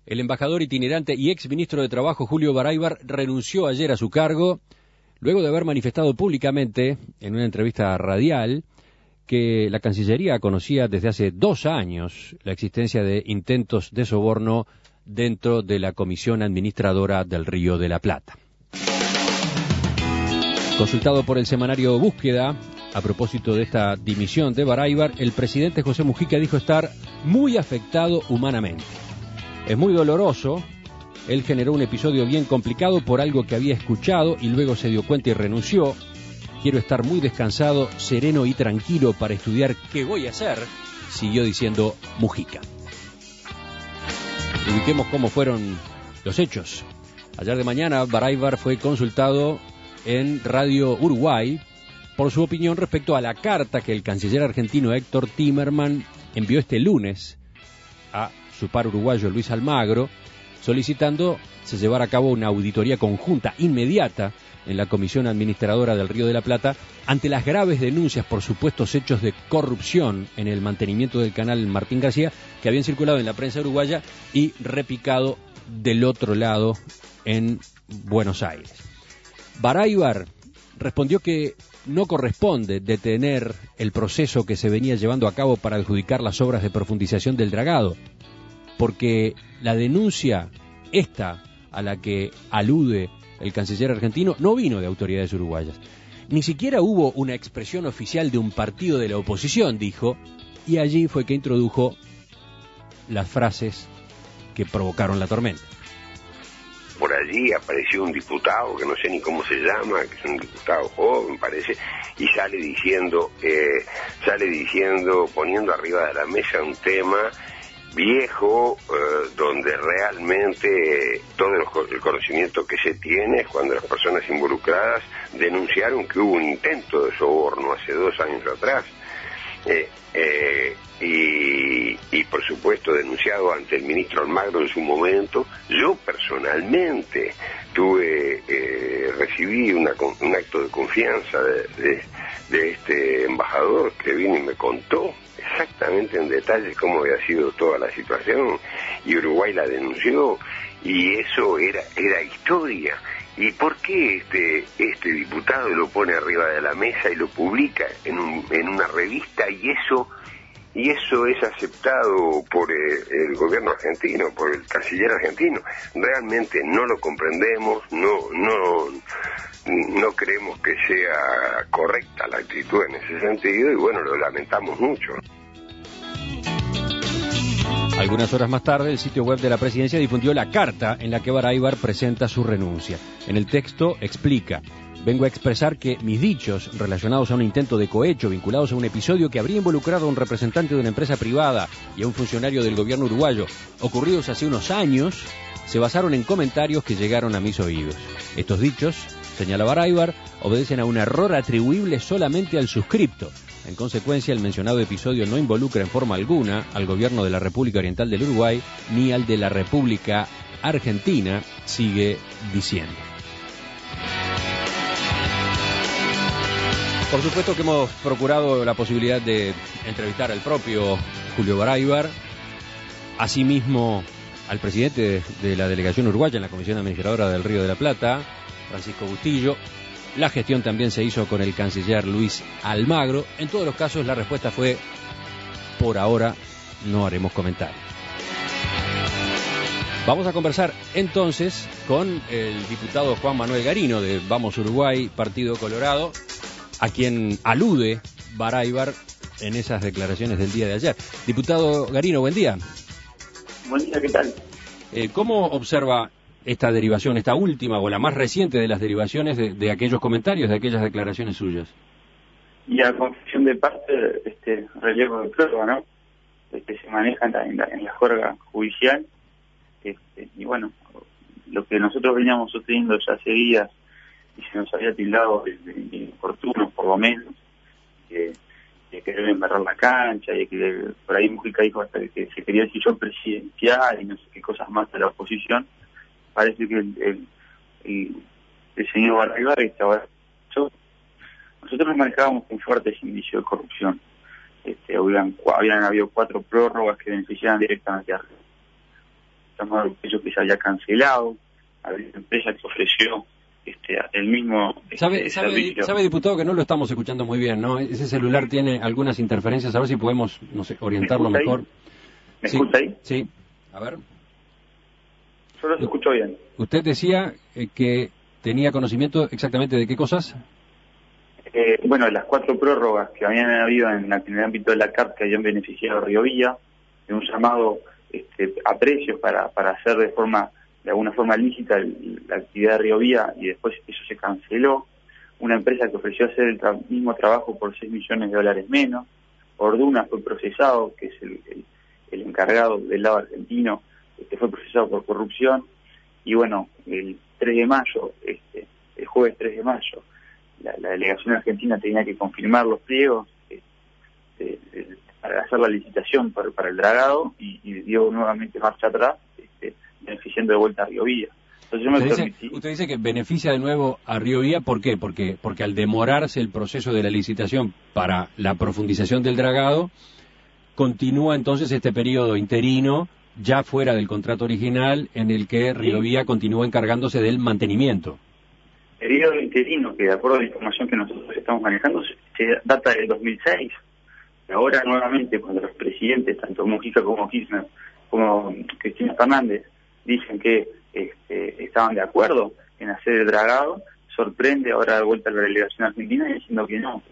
El embajador itinerante y ex ministro de Trabajo Julio Baraybar renunció ayer a su cargo luego de haber manifestado públicamente en una entrevista radial que la Cancillería conocía desde hace 2 años la existencia de intentos de soborno dentro de la Comisión Administradora del Río de la Plata. Consultado por el semanario Búsqueda, a propósito de esta dimisión de Baraybar, el presidente José Mujica dijo estar muy afectado humanamente. Es muy doloroso, él generó un episodio bien complicado por algo que había escuchado y luego se dio cuenta y renunció. Quiero estar muy descansado, sereno y tranquilo para estudiar qué voy a hacer, siguió diciendo Mujica. Ubiquemos cómo fueron los hechos. Ayer de mañana, Baraybar fue consultado en Radio Uruguay por su opinión respecto a la carta que el canciller argentino Héctor Timerman envió este lunes a su par uruguayo Luis Almagro, solicitando se llevara a cabo una auditoría conjunta inmediata en la Comisión Administradora del Río de la Plata ante las graves denuncias por supuestos hechos de corrupción en el mantenimiento del canal Martín García que habían circulado en la prensa uruguaya y repicado del otro lado en Buenos Aires. Baraybar respondió que no corresponde detener el proceso que se venía llevando a cabo para adjudicar las obras de profundización del dragado, porque la denuncia esta a la que alude el canciller argentino no vino de autoridades uruguayas. Ni siquiera hubo una expresión oficial de un partido de la oposición, dijo, y allí fue que introdujo las frases que provocaron la tormenta. Por allí apareció un diputado, que no sé ni cómo se llama, que es un diputado joven, parece, y sale diciendo, poniendo arriba de la mesa un tema viejo, donde realmente todo el conocimiento que se tiene es cuando las personas involucradas denunciaron que hubo un intento de soborno hace 2 años atrás, y por supuesto denunciado ante el ministro Almagro en su momento. Yo personalmente recibí un acto de confianza de este embajador que vino y me contó exactamente en detalle cómo había sido toda la situación, y Uruguay la denunció, y eso era historia. ¿Y por qué este diputado lo pone arriba de la mesa y lo publica en una revista, y eso es aceptado por el gobierno argentino, por el canciller argentino? Realmente no lo comprendemos, no creemos que sea correcta la actitud en ese sentido, y bueno, lo lamentamos mucho. Algunas horas más tarde, el sitio web de la presidencia difundió la carta en la que Baraybar presenta su renuncia. En el texto explica: vengo a expresar que mis dichos relacionados a un intento de cohecho vinculados a un episodio que habría involucrado a un representante de una empresa privada y a un funcionario del gobierno uruguayo, ocurridos hace unos años, se basaron en comentarios que llegaron a mis oídos. Estos dichos, señala Baraybar, obedecen a un error atribuible solamente al suscripto. En consecuencia, el mencionado episodio no involucra en forma alguna al gobierno de la República Oriental del Uruguay ni al de la República Argentina, sigue diciendo. Por supuesto que hemos procurado la posibilidad de entrevistar al propio Julio Baraybar, asimismo al presidente de la delegación uruguaya en la Comisión Administradora del Río de la Plata, Francisco Bustillo. La gestión también se hizo con el canciller Luis Almagro. En todos los casos la respuesta fue: por ahora no haremos comentarios. Vamos a conversar entonces con el diputado Juan Manuel Garino de Vamos Uruguay, Partido Colorado, a quien alude Baraybar en esas declaraciones del día de ayer. Diputado Garino, buen día. Buen día, ¿qué tal? ¿Cómo observa esta derivación, esta última o la más reciente de las derivaciones de aquellos comentarios, de aquellas declaraciones suyas? Y a confesión de parte, relevo de prueba, ¿no? Se maneja en la juerga judicial, y bueno, lo que nosotros veníamos sosteniendo ya hace días y se nos había tildado de inoportuno, por lo menos, que querer embarrar la cancha, y que por ahí Mujica dijo hasta que se quería decir yo presidencial y no sé qué cosas más de la oposición. Parece que el señor Baraybar estaba... Nosotros nos manejábamos con fuertes indicios de corrupción. Habían habido 4 prórrogas que beneficiaban directamente a... llamado Bustillo, que se había cancelado, había una empresa que ofreció el mismo servicio. Sabe, diputado, que no lo estamos escuchando muy bien, ¿no? Ese celular tiene algunas interferencias, a ver si podemos, no sé, orientarlo mejor. ¿Me escucha ahí? Sí, a ver. Yo los escucho bien. Usted decía que tenía conocimiento exactamente de qué cosas. Bueno, las 4 prórrogas que habían habido en el ámbito de la CAP que habían beneficiado a Río Vía, de un llamado a precios para hacer de alguna forma lícita la actividad de Río Vía, y después eso se canceló. Una empresa que ofreció hacer el mismo trabajo por $6 millones menos. Orduna fue procesado, que es el encargado del lado argentino, fue procesado por corrupción. Y bueno, el 3 de mayo, el jueves 3 de mayo, la delegación argentina tenía que confirmar los pliegos para hacer la licitación para el dragado, y dio nuevamente marcha atrás, beneficiando de vuelta a Río Vía. Entonces usted dice que beneficia de nuevo a Río Vía, ¿por qué? Porque al demorarse el proceso de la licitación para la profundización del dragado, continúa entonces este periodo interino, ya fuera del contrato original, en el que Río Vía continúa encargándose del mantenimiento. Periodo interino que, de acuerdo a la información que nosotros estamos manejando, se data del 2006. Y ahora nuevamente, cuando los presidentes, tanto Mujica como Kirchner, como Cristina Fernández, dicen que estaban de acuerdo en hacer el dragado, sorprende ahora de vuelta a la delegación argentina diciendo que no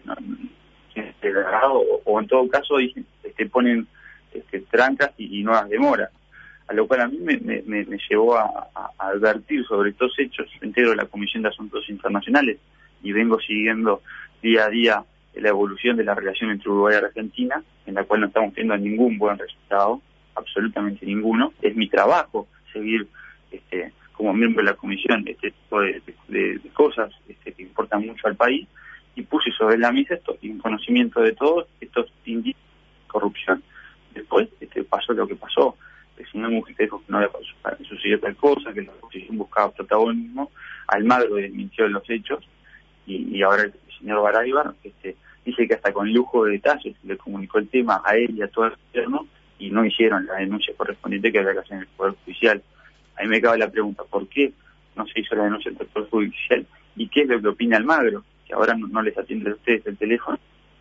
el dragado, o en todo caso dicen, ponen trancas y nuevas demoras, a lo cual a mí me llevó a advertir sobre estos hechos. Integro de la Comisión de Asuntos Internacionales y vengo siguiendo día a día la evolución de la relación entre Uruguay y Argentina, en la cual no estamos teniendo ningún buen resultado, absolutamente ninguno. Es mi trabajo seguir como miembro de la comisión este tipo de cosas que importan mucho al país, y puse sobre la mesa esto, en conocimiento de todos estos indicios de corrupción. Después pasó lo que pasó. El señor Mujica dijo que no había sucedido tal cosa, que la oposición buscaba protagonismo. Almagro desmintió los hechos, y ahora el señor Baraybar dice que hasta con lujo de detalles le comunicó el tema a él y a todo el gobierno, y no hicieron la denuncia correspondiente que había que hacer en el Poder Judicial. A mí me cabe la pregunta, ¿por qué no se hizo la denuncia del Poder Judicial? ¿Y qué es lo que opina Almagro? Que ahora no les atiende a ustedes el teléfono,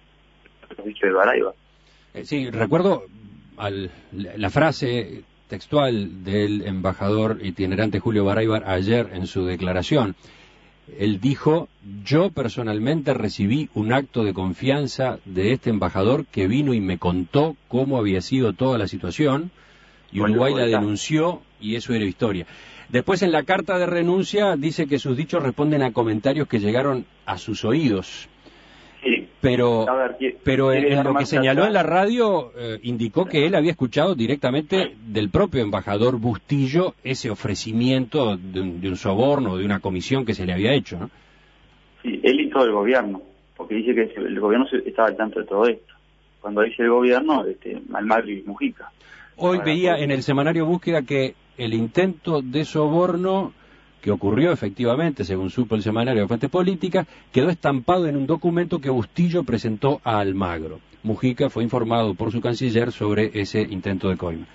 lo dicho de Baraybar. Sí, recuerdo la frase textual del embajador itinerante Julio Baraybar ayer en su declaración. Él dijo: yo personalmente recibí un acto de confianza de este embajador que vino y me contó cómo había sido toda la situación, y Uruguay la denunció, y eso era historia. Después, en la carta de renuncia, dice que sus dichos responden a comentarios que llegaron a sus oídos. Sí. Pero en lo que señaló en la radio, indicó que él había escuchado directamente del propio embajador Bustillo ese ofrecimiento de un soborno, de una comisión que se le había hecho, ¿no? Sí, él y todo el gobierno, porque dice que el gobierno estaba al tanto de todo esto. Cuando dice el gobierno, Almagro y Mujica. Hoy veía en el semanario Búsqueda que el intento de soborno que ocurrió efectivamente, según supo el semanario de Fuentes Políticas, quedó estampado en un documento que Bustillo presentó a Almagro. Mujica fue informado por su canciller sobre ese intento de coima.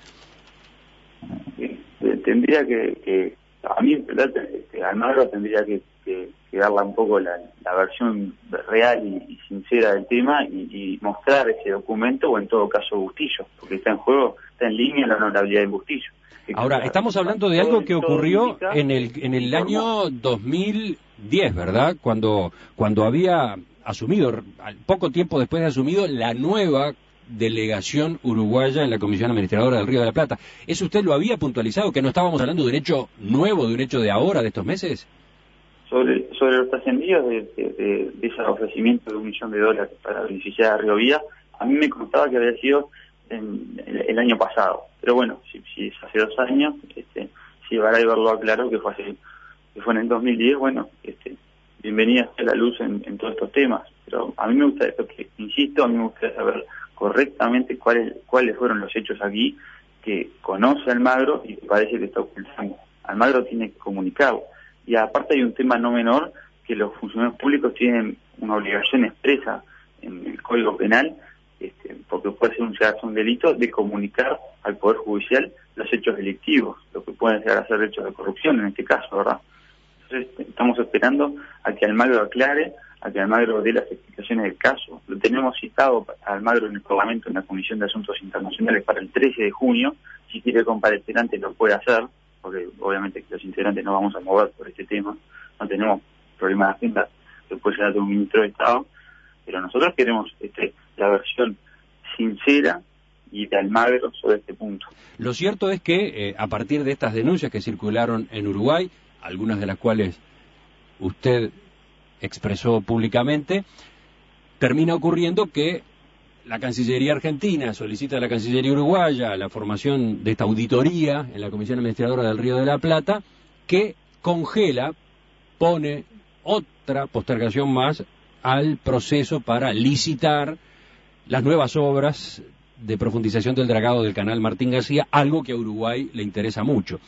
Tendría que a mí, Almagro tendría que darle un poco la versión real y sincera del tema, y mostrar ese documento, o en todo caso Bustillo, porque está en juego, está en línea la honorabilidad de Bustillo. Ahora, estamos hablando de algo que ocurrió en el año 2010, ¿verdad? Cuando había asumido, poco tiempo después de asumido, la nueva delegación uruguaya en la Comisión Administradora del Río de la Plata. ¿Eso usted lo había puntualizado, que no estábamos hablando de un hecho nuevo, de un hecho de ahora, de estos meses? Sobre los trascendidos de ese ofrecimiento de $1 millón para beneficiar a Río Vía, a mí me contaba que había sido el año pasado, pero bueno, si es hace 2 años, si Baraybar lo aclaró que fue en el 2010, bueno, bienvenida a la luz en todos estos temas. Pero a mí me gusta, insisto, a mí me gustaría saber correctamente cuáles fueron los hechos aquí que conoce Almagro y que parece que está ocultando. Almagro tiene que comunicarlo. Y aparte hay un tema no menor, que los funcionarios públicos tienen una obligación expresa en el Código Penal porque puede ser un delito de comunicar al Poder Judicial los hechos delictivos, lo que pueden llegar a ser hechos de corrupción en este caso, ¿verdad? Entonces estamos esperando a que Almagro aclare, a que Almagro dé las explicaciones del caso. Lo tenemos citado a Almagro en el Parlamento, en la Comisión de Asuntos Internacionales, para el 13 de junio. Si quiere comparecer antes lo puede hacer, porque obviamente que los integrantes no vamos a mover por este tema, no tenemos problemas de agenda que puede llegar de un ministro de Estado, pero nosotros queremos la versión sincera y de Almagro sobre este punto. Lo cierto es que a partir de estas denuncias que circularon en Uruguay, algunas de las cuales usted expresó públicamente, termina ocurriendo que la Cancillería Argentina solicita a la Cancillería Uruguaya la formación de esta auditoría en la Comisión Administradora del Río de la Plata, que congela, pone otra postergación más al proceso para licitar las nuevas obras de profundización del dragado del canal Martín García, algo que a Uruguay le interesa mucho.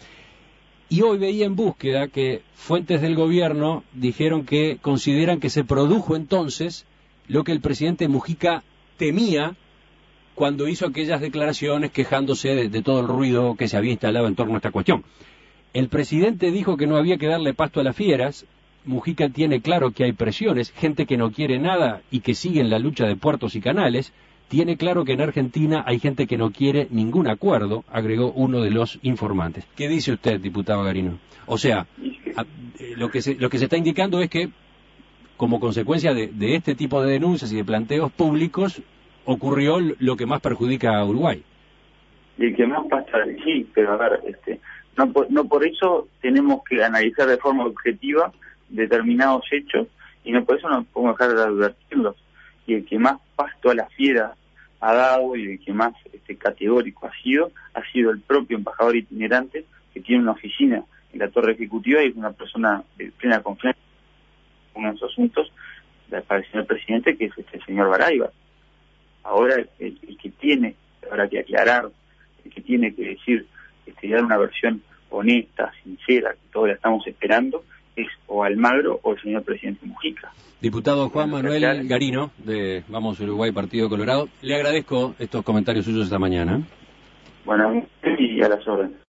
Y hoy veía en Búsqueda que fuentes del gobierno dijeron que consideran que se produjo entonces lo que el presidente Mujica temía cuando hizo aquellas declaraciones quejándose de todo el ruido que se había instalado en torno a esta cuestión. El presidente dijo que no había que darle pasto a las fieras. Mujica tiene claro que hay presiones, gente que no quiere nada y que sigue en la lucha de puertos y canales. Tiene claro que en Argentina hay gente que no quiere ningún acuerdo, agregó uno de los informantes. ¿Qué dice usted, diputado Garino? O sea, lo que se está indicando es que, como consecuencia de este tipo de denuncias y de planteos públicos, ocurrió lo que más perjudica a Uruguay. Y el que más pasa, sí, pero a ver, no por eso tenemos que analizar de forma objetiva determinados hechos, y no por eso no podemos dejar de advertirlos. Y el que más pasto a la fiera ha dado y el que más categórico ha sido el propio embajador itinerante, que tiene una oficina en la Torre Ejecutiva y es una persona de plena confianza en uno de esos asuntos para el señor presidente, que es el señor Baraibar. Ahora el que tiene, habrá que aclarar, el que tiene que decir, dar una versión honesta, sincera, que todos la estamos esperando, es o Almagro o el señor presidente Mujica. Diputado Juan Manuel Garino, de Vamos Uruguay, Partido Colorado, le agradezco estos comentarios suyos esta mañana. Bueno, y a las órdenes.